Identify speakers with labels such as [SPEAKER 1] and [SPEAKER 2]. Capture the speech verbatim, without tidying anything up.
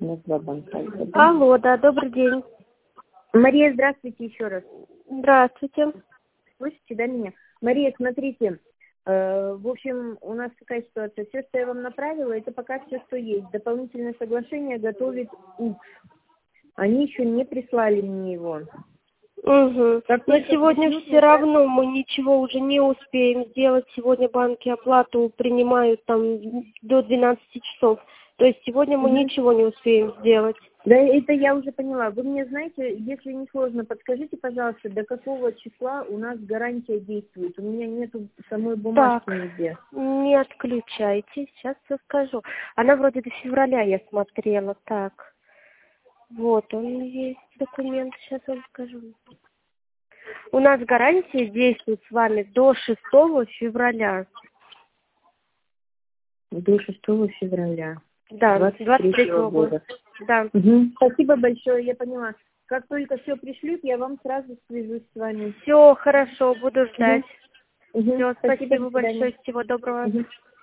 [SPEAKER 1] У нас два банка.
[SPEAKER 2] Алло, да, добрый день.
[SPEAKER 1] Мария, здравствуйте еще раз.
[SPEAKER 2] Здравствуйте.
[SPEAKER 1] Слышите, да, меня? Мария, смотрите, э, в общем, у нас такая ситуация. Все, что я вам направила, это пока все, что есть. Дополнительное соглашение готовит УКС. Они еще не прислали мне его.
[SPEAKER 2] Угу.
[SPEAKER 1] Как
[SPEAKER 2] Но
[SPEAKER 1] только
[SPEAKER 2] сегодня
[SPEAKER 1] пришлют,
[SPEAKER 2] все
[SPEAKER 1] я-
[SPEAKER 2] равно мы ничего уже не успеем сделать. Сегодня банки оплату принимают там до двенадцати часов. То есть сегодня мы
[SPEAKER 1] Мгм.
[SPEAKER 2] ничего не успеем сделать.
[SPEAKER 1] Да, это я уже поняла. Вы мне знаете, если не сложно, подскажите, пожалуйста, до какого числа у нас гарантия действует? У меня нету самой бумажки
[SPEAKER 2] Так,
[SPEAKER 1] нигде.
[SPEAKER 2] не отключайте, сейчас все скажу. Она вроде до февраля я смотрела. Так, вот он есть документ, сейчас вам скажу. У нас гарантия действует с вами до шестого февраля.
[SPEAKER 1] До шестого февраля
[SPEAKER 2] Да,
[SPEAKER 1] двадцать
[SPEAKER 2] двадцать
[SPEAKER 1] третьего
[SPEAKER 2] третьего года.
[SPEAKER 1] года.
[SPEAKER 2] Да.
[SPEAKER 1] Угу. Спасибо большое, я поняла. Как только все пришлют, я вам сразу свяжусь с вами.
[SPEAKER 2] Все хорошо, буду ждать.
[SPEAKER 1] Угу. Угу.
[SPEAKER 2] Все,
[SPEAKER 1] Спасибо,
[SPEAKER 2] спасибо
[SPEAKER 1] до свидания.
[SPEAKER 2] большое, всего доброго.
[SPEAKER 1] Угу.